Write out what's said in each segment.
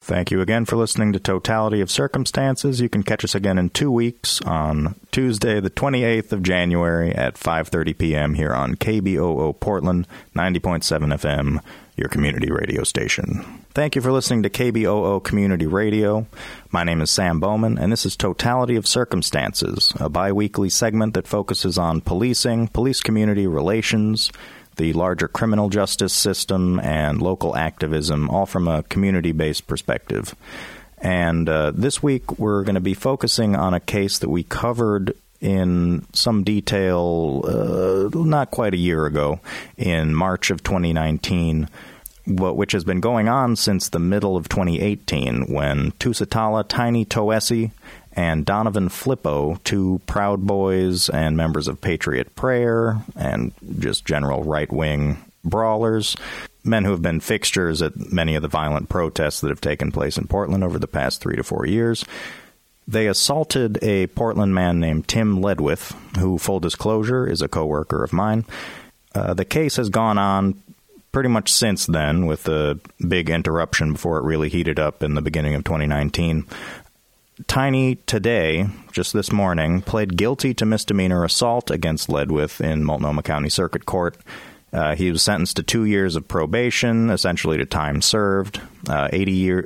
Thank you again for listening to Totality of Circumstances. You can catch us again in 2 weeks on Tuesday, the 28th of January at 5:30 p.m. here on KBOO Portland, 90.7 FM, your community radio station. Thank you for listening to KBOO Community Radio. My name is Sam Bowman, and this is Totality of Circumstances, a bi-weekly segment that focuses on policing, police-community relations, the larger criminal justice system, and local activism, all from a community-based perspective. And this week, we're going to be focusing on a case that we covered in some detail not quite a year ago, in March of 2019, which has been going on since the middle of 2018, when Tusitala Tiny Toese and Donovan Flippo, two Proud Boys and members of Patriot Prayer and just general right-wing brawlers, men who have been fixtures at many of the violent protests that have taken place in Portland over the past 3 to 4 years. They assaulted a Portland man named Tim Ledwith, who, full disclosure, is a coworker of mine. The case has gone on pretty much since then, with a big interruption before it really heated up in the beginning of 2019. Tiny today, just this morning, pled guilty to misdemeanor assault against Ledwith in Multnomah County Circuit Court. He was sentenced to 2 years of probation, essentially to time served, 80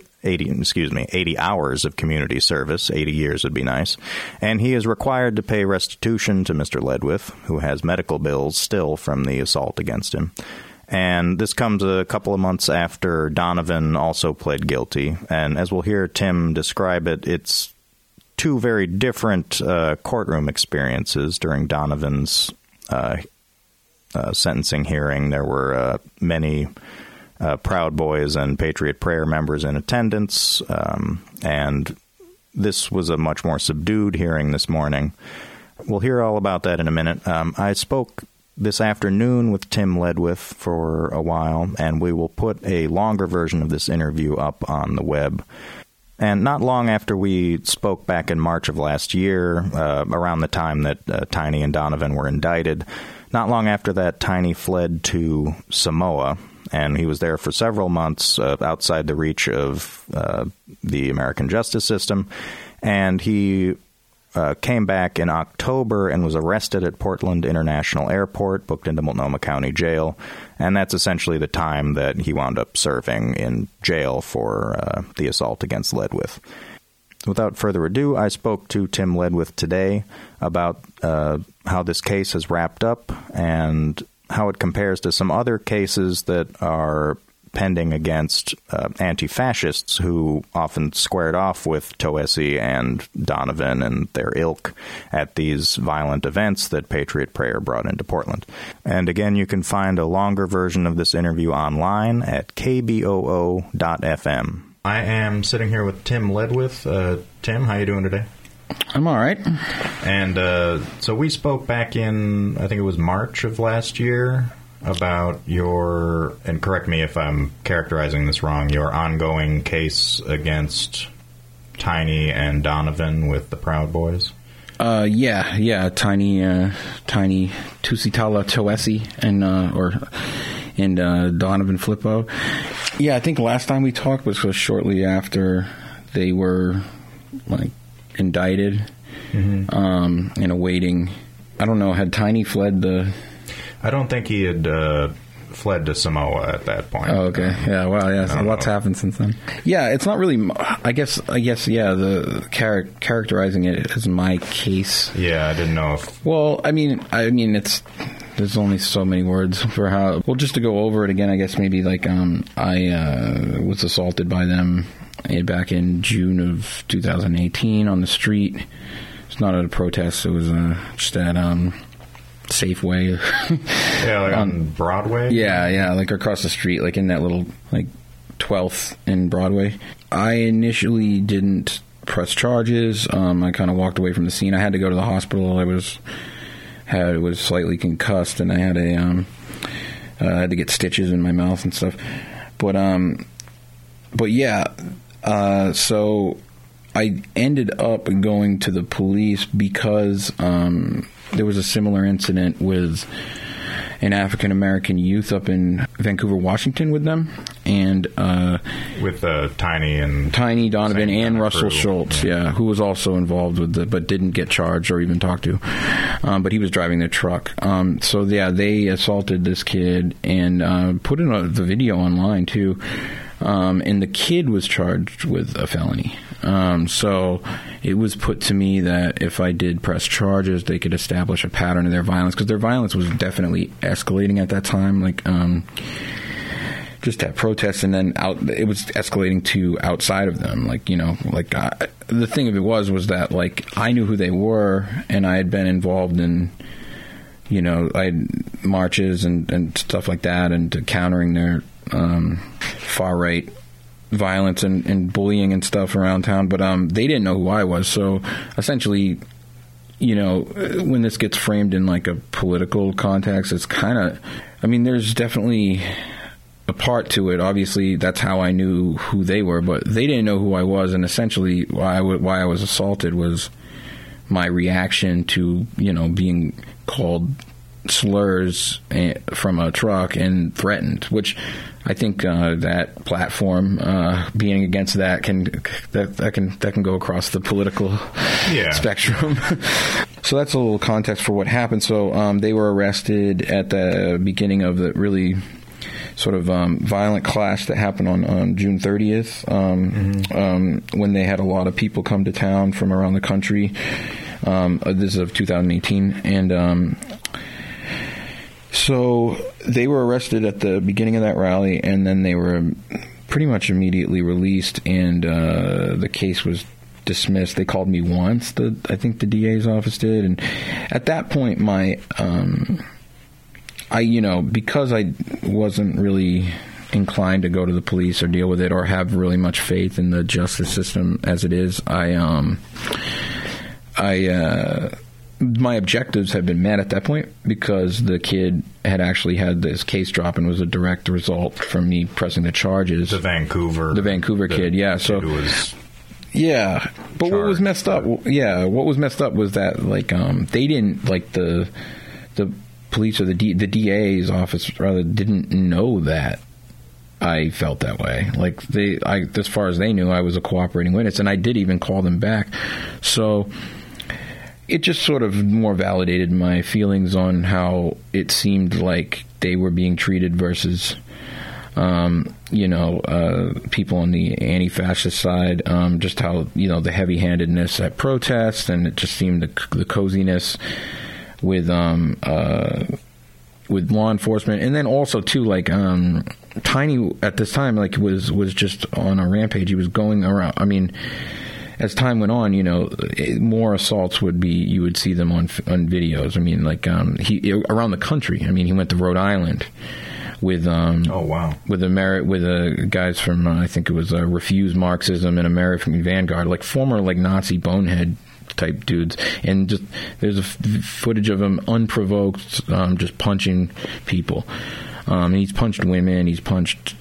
hours of community service. 80 years would be nice. And he is required to pay restitution to Mr. Ledwith, who has medical bills still from the assault against him. And this comes a couple of months after Donovan also pled guilty. And as we'll hear Tim describe it, it's two very different courtroom experiences. During Donovan's sentencing hearing, there were many Proud Boys and Patriot Prayer members in attendance. And this was a much more subdued hearing this morning. We'll hear all about that in a minute. I spoke this afternoon with Tim Ledwith for a while, and we will put a longer version of this interview up on the web. And not long after we spoke back in March of last year, around the time that Tiny and Donovan were indicted, not long after that, Tiny fled to Samoa, and he was there for several months outside the reach of the American justice system, and he came back in October and was arrested at Portland International Airport, booked into Multnomah County Jail, and that's essentially the time that he wound up serving in jail for the assault against Ledwith. Without further ado, I spoke to Tim Ledwith today about how this case has wrapped up and how it compares to some other cases that are pending against anti-fascists who often squared off with Toese and Donovan and their ilk at these violent events that Patriot Prayer brought into Portland. And again, you can find a longer version of this interview online at kboo.fm. I am sitting here with Tim Ledwith. Tim, how you doing today? I'm all right. And so we spoke back in, I think it was March of last year, about your, and correct me if I'm characterizing this wrong, your ongoing case against Tiny and Donovan with the Proud Boys. Yeah, Tiny Tusitala Toese and Donovan Flippo. Yeah, I think last time we talked was shortly after they were indicted, and awaiting. I don't know. Had Tiny fled the? I don't think he had fled to Samoa at that point. Oh, okay. Yeah, well, yeah, so lots happened since then. Yeah, it's not really, I guess, yeah, the characterizing it as my case. Yeah, I didn't know if... Well, I mean, there's only so many words for how... Well, just to go over it again, I guess maybe, I was assaulted by them back in June of 2018 on the street. It's not at a protest, it was just at... Safeway. Yeah, on Broadway? Yeah, across the street, in that little, 12th and Broadway. I initially didn't press charges. I kind of walked away from the scene. I had to go to the hospital. I was slightly concussed, and I had had to get stitches in my mouth and stuff. But yeah, so I ended up going to the police because there was a similar incident with an African American youth up in Vancouver, Washington, with them, and with Tiny Donovan and Russell Schultz, who was also involved with but didn't get charged or even talked to, but he was driving their truck. So they assaulted this kid and put in the video online too. And the kid was charged with a felony. So it was put to me that if I did press charges, they could establish a pattern of their violence, because their violence was definitely escalating at that time. Like, just at protests, and then it was escalating to outside of them. Like, the thing of it was that, like, I knew who they were, and I had been involved in, I had marches and stuff like that, and countering their far right violence and bullying and stuff around town, but they didn't know who I was. So essentially, when this gets framed in like a political context, it's kind of, there's definitely a part to it. Obviously, that's how I knew who they were, but they didn't know who I was, and essentially why I was assaulted was my reaction to being called slurs from a truck and threatened, which I think that platform being against that can go across the political spectrum. So that's a little context for what happened. So they were arrested at the beginning of the really sort of violent clash that happened on June 30th, when they had a lot of people come to town from around the country. This is of 2018, and so they were arrested at the beginning of that rally, and then they were pretty much immediately released, and the case was dismissed. They called me once, I think the DA's office did, and at that point, because I wasn't really inclined to go to the police or deal with it or have really much faith in the justice system as it is, my objectives had been met at that point, because the kid had actually had this case drop and was a direct result from me pressing the charges. The Vancouver kid, yeah. So, yeah. But what was messed up? What was messed up was that, like, they didn't, like, the police or the DA's office rather didn't know that I felt that way. Like, as far as they knew, I was a cooperating witness, and I did even call them back. So it just sort of more validated my feelings on how it seemed like they were being treated versus, people on the anti-fascist side, just how, the heavy-handedness at protests, and it just seemed the coziness with law enforcement. And then also, too, like, Tiny at this time, like, was just on a rampage. He was going around, as time went on, more assaults you would see them on videos. He around the country. He went to Rhode Island with with guys from I think it was Refuse Marxism and American Vanguard, like former like Nazi bonehead type dudes, and just there's footage of him unprovoked, just punching people. He's punched women. He's punched,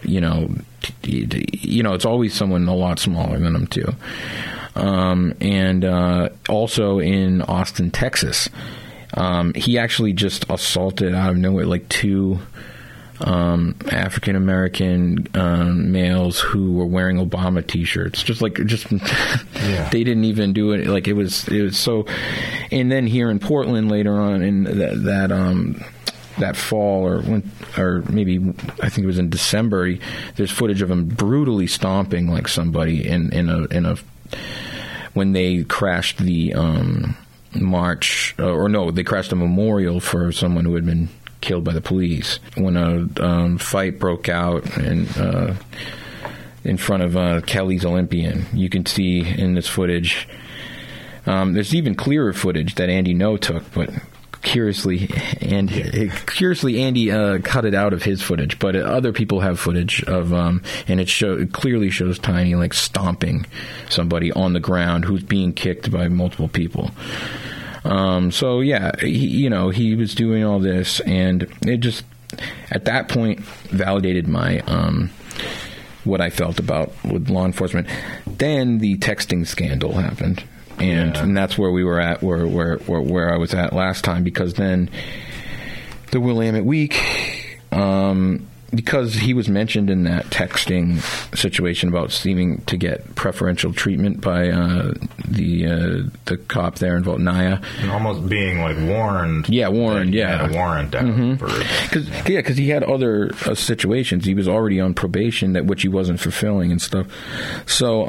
it's always someone a lot smaller than him too. And also in Austin, Texas, he actually just assaulted out of nowhere like two African American males who were wearing Obama T-shirts. They didn't even do it. Like it was so. And then here in Portland later on in that fall or maybe I think it was in December, there's footage of him brutally stomping like somebody in a when they crashed the march, they crashed a memorial for someone who had been killed by the police. When a fight broke out in front of Kelly's Olympian, you can see in this footage. There's even clearer footage that Andy No took, but curiously, Andy cut it out of his footage, but other people have footage of, and it clearly shows Tiny like stomping somebody on the ground who's being kicked by multiple people. So yeah, he was doing all this, and it just at that point validated my what I felt about with law enforcement. Then the texting scandal happened. And that's where we were at, where I was at last time, because then the Willamette Week, because he was mentioned in that texting situation about seeming to get preferential treatment by the cop there in Volnaya. And almost being like warned. Yeah, warned, yeah. Had a warrant out because he had other situations. He was already on probation, which he wasn't fulfilling and stuff. So,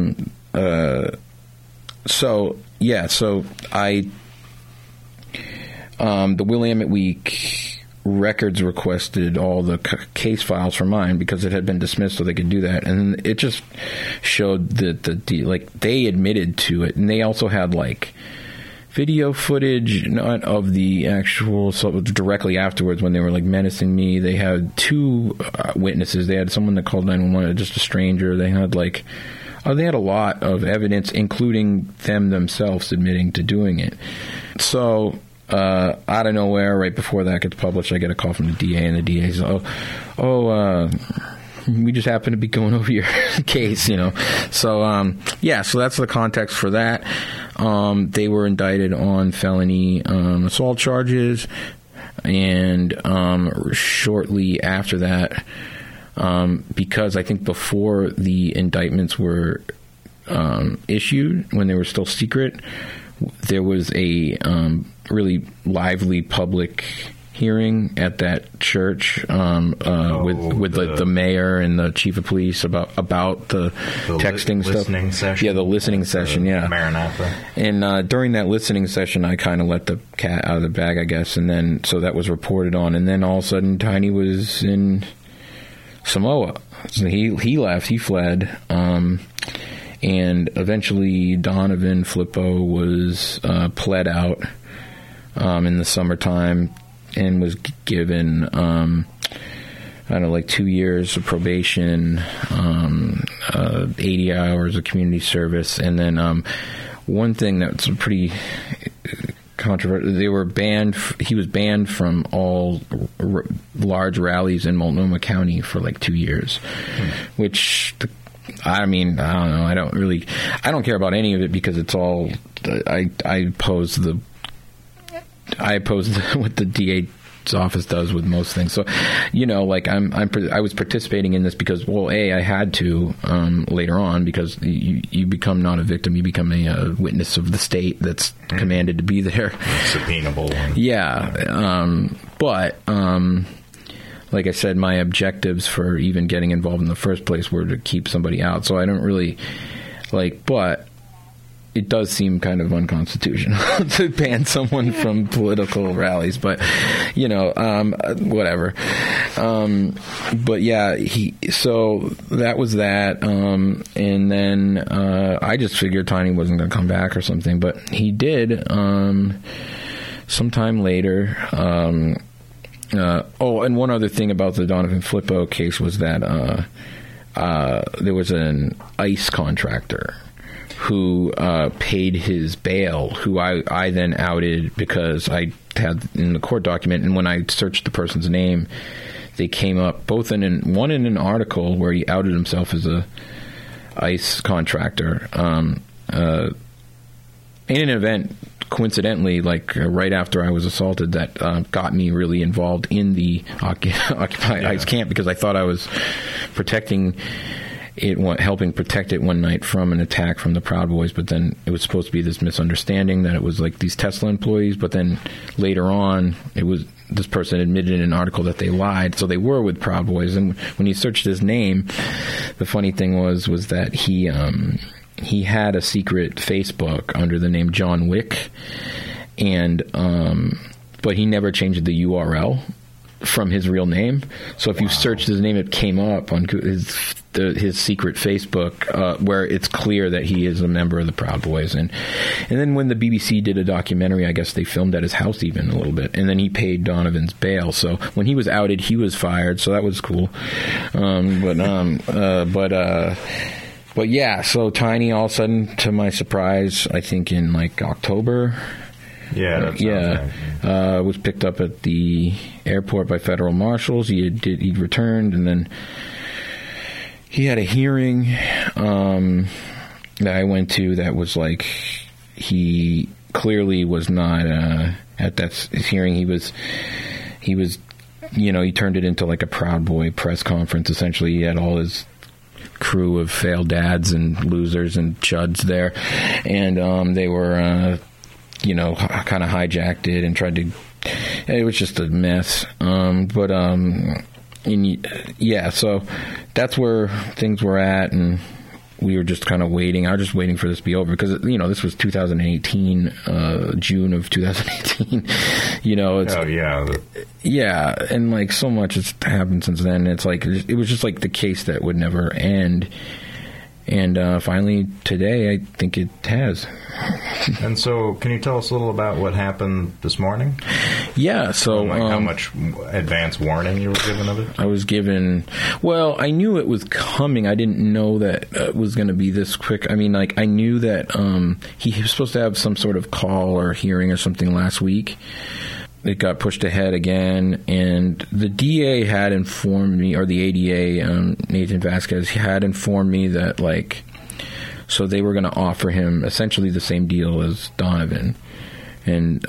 the Willamette Week records requested all the case files for mine because it had been dismissed, so they could do that. And it just showed that they admitted to it, and they also had like video footage, not of the actual, so directly afterwards when they were like menacing me. They had two witnesses. They had someone that called 911, just a stranger. They had they had a lot of evidence, including them themselves admitting to doing it. So out of nowhere, right before that gets published, I get a call from the DA, and the DA says, we just happen to be going over your case, So, so that's the context for that. They were indicted on felony assault charges, and shortly after that, because I think before the indictments were issued, when they were still secret, there was a really lively public hearing at that church with the mayor and the chief of police about the texting stuff. Session. Yeah, the listening session. Yeah, Maranatha. And during that listening session, I kind of let the cat out of the bag, I guess, and then so that was reported on, and then all of a sudden, Tiny was in Samoa. So he left. He fled. And eventually, Donovan Flippo was pled out in the summertime and was given, 2 years of probation, 80 hours of community service. And then one thing that's pretty controversial, he was banned from all large rallies in Multnomah County for 2 years, which... I don't know. I don't care about any of it because it's all. I oppose what the DA's office does with most things. So, I was participating in this because, I had to later on, because you become not a victim, you become a witness of the state that's commanded to be there. Subpoenable. Yeah, but. Like I said, my objectives for even getting involved in the first place were to keep somebody out. So I don't really but it does seem kind of unconstitutional to ban someone from political rallies. But, whatever. But yeah, so that was that. And then I just figured Tiny wasn't going to come back or something. But he did sometime later. And one other thing about the Donovan Flippo case was that there was an ICE contractor who paid his bail, who I then outed because I had in the court document, and when I searched the person's name, they came up both in an article where he outed himself as a ICE contractor, in an event, coincidentally, right after I was assaulted, that got me really involved in the Occupy ICE camp, because I thought I was protecting it, helping protect it one night from an attack from the Proud Boys, but then it was supposed to be this misunderstanding that it was these Tesla employees, but then later on, this person admitted in an article that they lied, so they were with Proud Boys. And when you searched his name, the funny thing was that he had a secret Facebook under the name John Wick, and but he never changed the URL from his real name. So if you searched his name, it came up on his secret Facebook, where it's clear that he is a member of the Proud Boys. And then when the BBC did a documentary, I guess they filmed at his house even a little bit, and then he paid Donovan's bail. So when he was outed, he was fired. So that was cool. But yeah, so Tiny, all of a sudden, to my surprise, I think in October, was picked up at the airport by federal marshals. He'd returned, and then he had a hearing that I went to that was he clearly was not at that hearing. he was, he turned it into like a Proud Boy press conference. Essentially, he had all his crew of failed dads and losers and chuds there, and they were, kind of hijacked it and tried to. It was just a mess. So that's where things were at, and we were just kind of waiting. I was just waiting for this to be over because, this was 2018, June of 2018. It's, oh, yeah. Yeah, and, like, so much has happened since then. It's like, it was just like the case that would never end. And finally, today, I think it has. And so, can you tell us a little about what happened this morning? Yeah, so... how much advance warning you were given of it? I was given... Well, I knew it was coming. I didn't know that it was going to be this quick. I mean, like, I knew that he was supposed to have some sort of call or hearing or something last week. It got pushed ahead again, and the DA had informed me, or the ADA, Nathan Vasquez, had informed me that, like, so they were going to offer him essentially the same deal as Donovan, and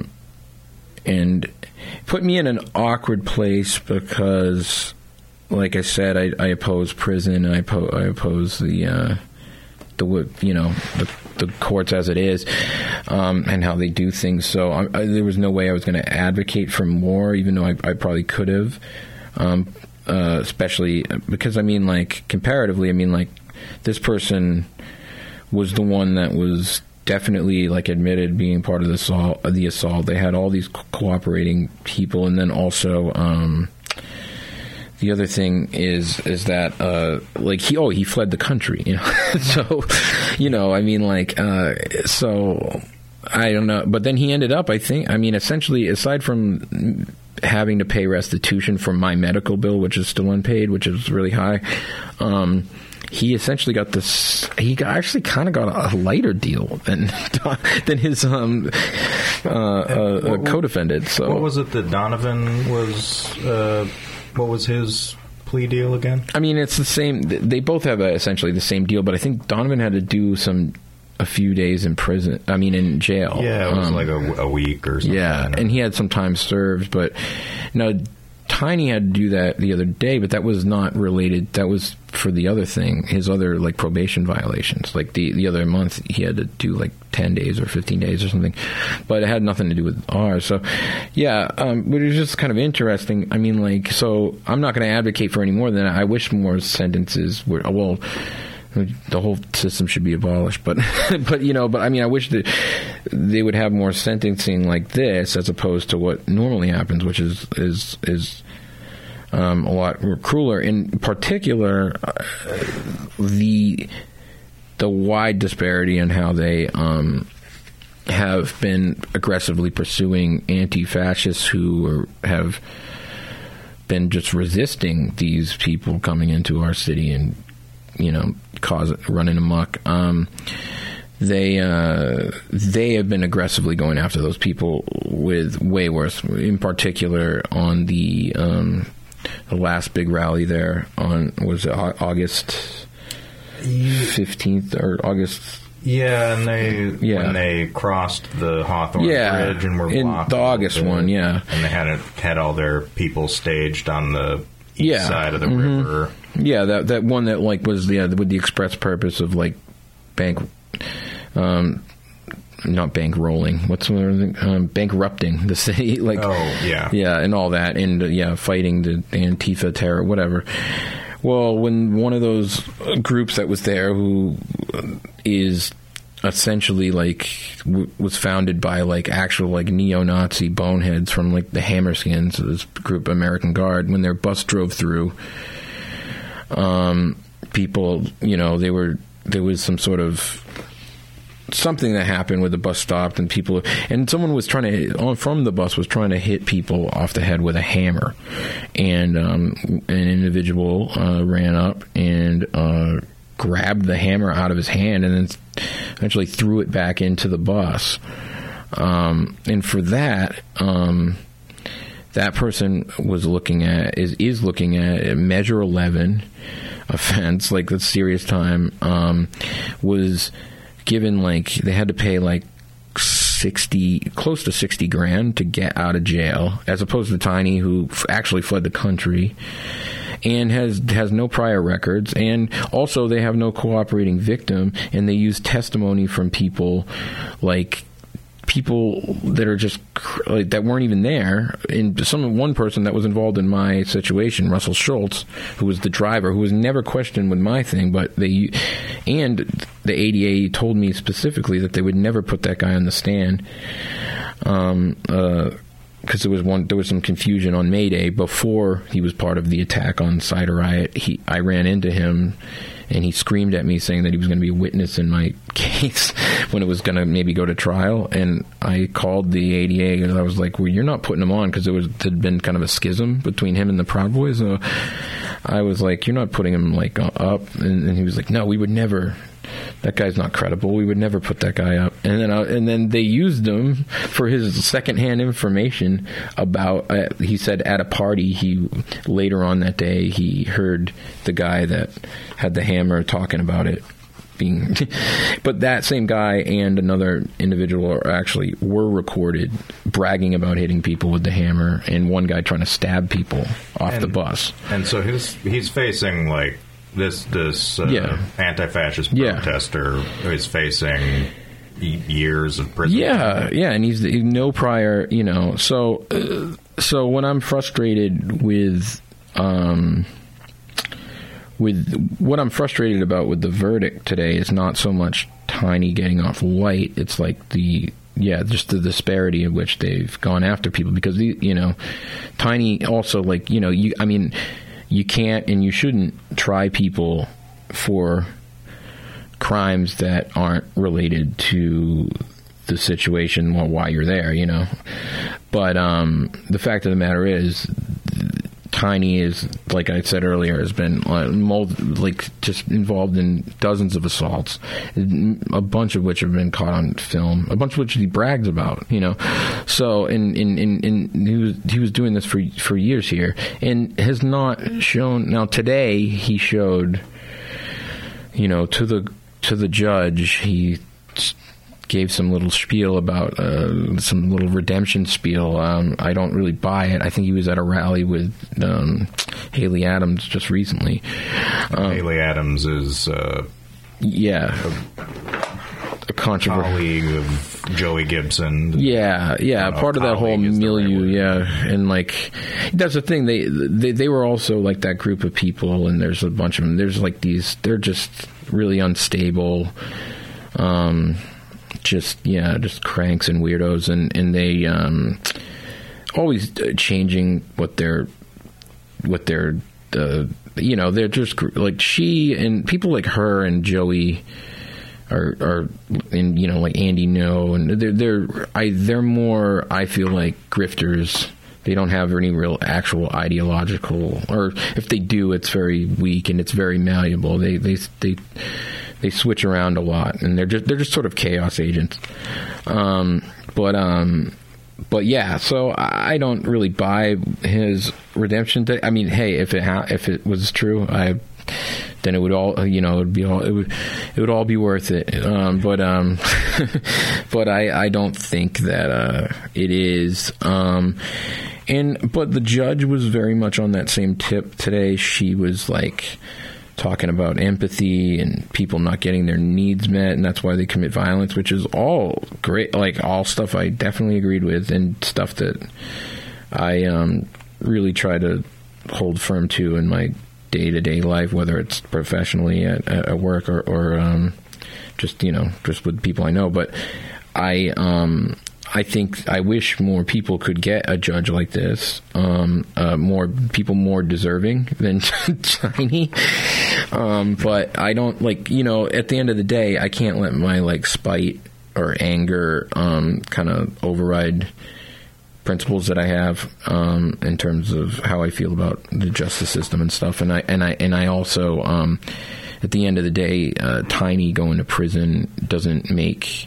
put me in an awkward place because, like I said, I oppose prison, and I oppose the courts as it is, and how they do things. So there was no way I was going to advocate for more, even though I probably could have, especially because, I mean, like, comparatively, I mean, like, this person was the one that was definitely, like, admitted being part of the assault. They had all these cooperating people, and then also... the other thing is that like he fled the country, so I mean, like, so I don't know, but then he ended up, I think, I mean, essentially, aside from having to pay restitution for my medical bill, which is still unpaid, which is really high, he essentially got this. He actually kind of got a lighter deal than his co-defendant. So what was it that Donovan was? What was his plea deal again? I mean, it's the same. They both have essentially the same deal, but I think Donovan had to do a few days in prison. I mean, in jail. Yeah, it was like a week or something. Yeah, and he had some time served, but Tiny had to do that the other day, but that was not related. That was for the other thing, his other, like, probation violations. Like, the other month, he had to do, like, 10 days or 15 days or something. But it had nothing to do with ours. So, yeah, but it was just kind of interesting. I mean, like, so I'm not going to advocate for any more than that. I wish more sentences were, well... the whole system should be abolished, but but I mean, I wish that they would have more sentencing like this as opposed to what normally happens, which is a lot crueler. In particular, the wide disparity in how they have been aggressively pursuing anti-fascists who have been just resisting these people coming into our city and running amok. They have been aggressively going after those people with way worse. In particular, on the last big rally there on August 15th or August. Yeah, and when they crossed the Hawthorne Bridge and were blocked. The August one, yeah. And they had all their people staged on the east side of the river. Yeah, that one that, like, was with the express purpose of, like, not bankrolling. What's the other thing? Bankrupting the city. Like, and all that, and fighting the Antifa terror, whatever. Well, when one of those groups that was there, who is essentially, like, was founded by, like, actual, like, neo-Nazi boneheads from, like, the Hammerskins, this group, American Guard, when their bus drove through. People, there was some sort of something that happened where the bus stopped and someone was from the bus was trying to hit people off the head with a hammer, and an individual ran up and grabbed the hammer out of his hand and then eventually threw it back into the bus, and for that that person is looking at a Measure 11 offense, like, that's serious time. Was given, like, they had to pay like close to 60 grand to get out of jail, as opposed to Tiny, who actually fled the country and has no prior records, and also they have no cooperating victim, and they use testimony from people that are just that weren't even there. And one person that was involved in my situation, Russell Schultz, who was the driver, who was never questioned with my thing, but the ADA told me specifically that they would never put that guy on the stand, because there was some confusion on May Day before he was part of the attack on Cider Riot. I ran into him, and he screamed at me saying that he was going to be a witness in my case when it was going to maybe go to trial. And I called the ADA, and I was like, well, you're not putting him on, because there'd been kind of a schism between him and the Proud Boys. So I was like, you're not putting him up. And he was like, no, we would never. That guy's not credible. We would never put that guy up. And then they used him for his secondhand information about. He said at a party, later on that day, he heard the guy that had the hammer talking about it being. But that same guy and another individual were recorded bragging about hitting people with the hammer, and one guy trying to stab people off the bus. And so he's facing this anti-fascist protester is facing years of prison. Yeah, and he's no prior, So when I'm frustrated with what I'm frustrated about with the verdict today is not so much Tiny getting off light. It's just the disparity in which they've gone after people, because Tiny also you can't and you shouldn't try people for crimes that aren't related to the situation or why you're there, But the fact of the matter is, Tiny is, like I said earlier, has been just involved in dozens of assaults, a bunch of which have been caught on film, a bunch of which he brags about, So, and he was doing this for years here, and has not shown. Now today he showed, to the judge, he gave some little spiel about some little redemption spiel. I don't really buy it. I think he was at a rally with Haley Adams just recently. Haley Adams is a controversial colleague of Joey Gibson. Part of that whole milieu. And that's the thing. They were also like that group of people, and there's a bunch of them. There's they're just really unstable. Just cranks and weirdos, and they always changing what they're they're just she and people like her and Joey are and like Andy No, and they're more, I feel like, grifters. They don't have any real actual ideological, or if they do, it's very weak and it's very malleable. They switch around a lot, and they're just sort of chaos agents. But yeah, so I don't really buy his redemption. I mean, hey, if it was true, then it would all, it would all be worth it. But I don't think that it is. But the judge was very much on that same tip today. She was talking about empathy and people not getting their needs met, and that's why they commit violence, which is all great, all stuff I definitely agreed with, and stuff that I really try to hold firm to in my day-to-day life, whether it's professionally at work or just with people I know. But I think I wish more people could get a judge like this, more people more deserving than Tiny. But I don't at the end of the day, I can't let my spite or anger kind of override principles that I have in terms of how I feel about the justice system and stuff. And I also at the end of the day, Tiny going to prison doesn't make.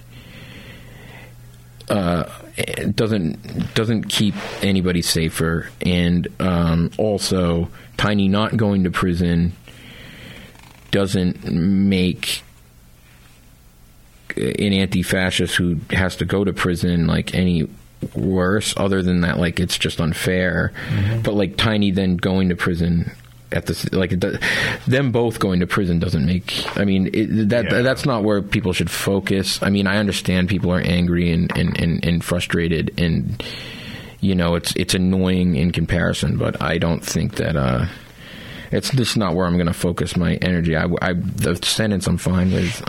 Doesn't keep anybody safer, and also Tiny not going to prison doesn't make an anti-fascist who has to go to prison like any worse, other than that, like, it's just unfair. But like Tiny then going to prison at the, like, them both going to prison doesn't make, I mean, that's not where people should focus. I mean, I understand people are angry and frustrated, and you know, it's annoying in comparison, but I don't think that it's just not where I'm going to focus my energy. The sentence I'm fine with.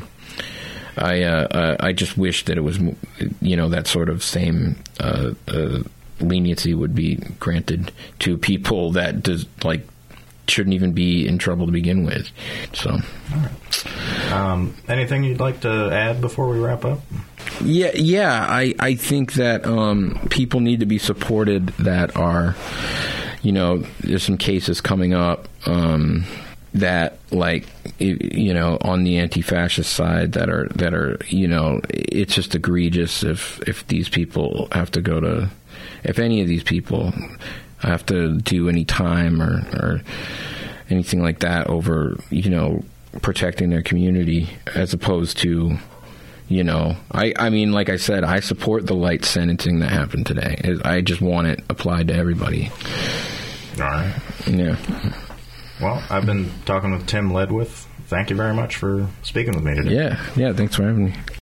I just wish that it was, you know, that sort of same leniency would be granted to people that shouldn't even be in trouble to begin with. So, all right. Anything you'd like to add before we wrap up? Yeah. I think that people need to be supported that are, you know, there's some cases coming up that, like, you know, on the anti-fascist side that are, you know, it's just egregious if these people have to go to, if any of these people have to do any time or anything like that over, you know, protecting their community, as opposed to, you know, I mean, like I said, I support the light sentencing that happened today. I just want it applied to everybody. All right. Yeah. Well, I've been talking with Tim Ledwith. Thank you very much for speaking with me today. Yeah, thanks for having me.